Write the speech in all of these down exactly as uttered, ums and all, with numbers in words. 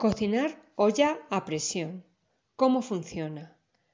Cocinar olla a presión. ¿Cómo funciona?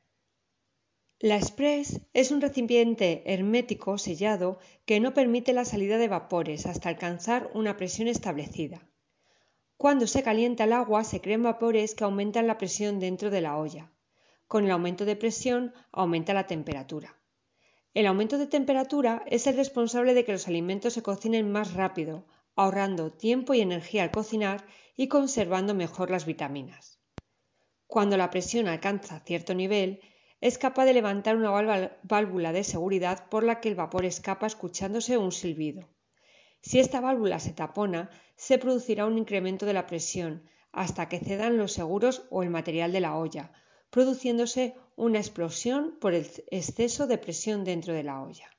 La express es un recipiente hermético sellado que no permite la salida de vapores hasta alcanzar una presión establecida. Cuando se calienta el agua se crean vapores que aumentan la presión dentro de la olla. Con el aumento de presión aumenta la temperatura. El aumento de temperatura es el responsable de que los alimentos se cocinen más rápido, ahorrando tiempo y energía al cocinar y conservando mejor las vitaminas. Cuando la presión alcanza cierto nivel, es capaz de levantar una válvula de seguridad por la que el vapor escapa escuchándose un silbido. Si esta válvula se tapona, se producirá un incremento de la presión hasta que cedan los seguros o el material de la olla, produciéndose una explosión por el exceso de presión dentro de la olla.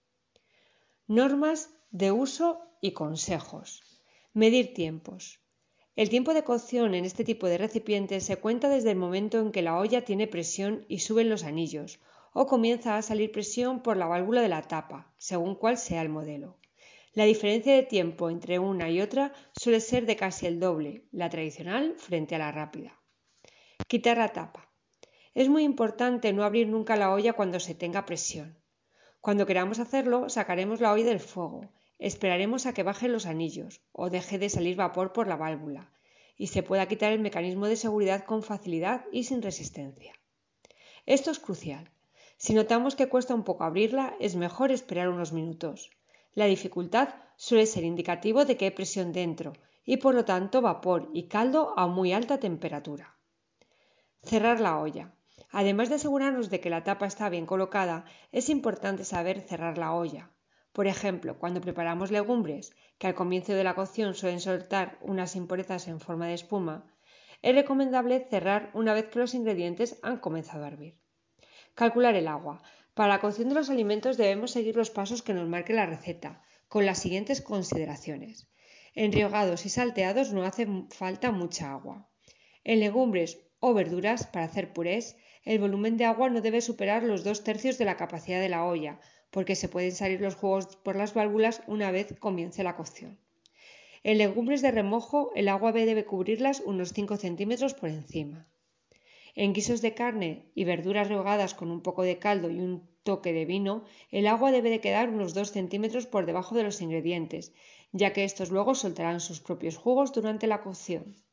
Normas de uso y consejos. Medir tiempos. El tiempo de cocción en este tipo de recipientes se cuenta desde el momento en que la olla tiene presión y suben los anillos, o comienza a salir presión por la válvula de la tapa, según cuál sea el modelo. La diferencia de tiempo entre una y otra suele ser de casi el doble, la tradicional frente a la rápida. Quitar la tapa. Es muy importante no abrir nunca la olla cuando se tenga presión. Cuando queramos hacerlo, sacaremos la olla del fuego, esperaremos a que bajen los anillos o deje de salir vapor por la válvula y se pueda quitar el mecanismo de seguridad con facilidad y sin resistencia. Esto es crucial. Si notamos que cuesta un poco abrirla, es mejor esperar unos minutos. La dificultad suele ser indicativo de que hay presión dentro y por lo tanto vapor y caldo a muy alta temperatura. Cerrar la olla. Además de asegurarnos de que la tapa está bien colocada, es importante saber cerrar la olla. Por ejemplo, cuando preparamos legumbres, que al comienzo de la cocción suelen soltar unas impurezas en forma de espuma, es recomendable cerrar una vez que los ingredientes han comenzado a hervir. Calcular el agua. Para la cocción de los alimentos debemos seguir los pasos que nos marque la receta, con las siguientes consideraciones. En rehogados y salteados no hace falta mucha agua. En legumbres o verduras, para hacer purés, el volumen de agua no debe superar los dos tercios de la capacidad de la olla, porque se pueden salir los jugos por las válvulas una vez comience la cocción. En legumbres de remojo, el agua debe cubrirlas unos cinco centímetros por encima. En guisos de carne y verduras rehogadas con un poco de caldo y un toque de vino, el agua debe de quedar unos dos centímetros por debajo de los ingredientes, ya que estos luego soltarán sus propios jugos durante la cocción.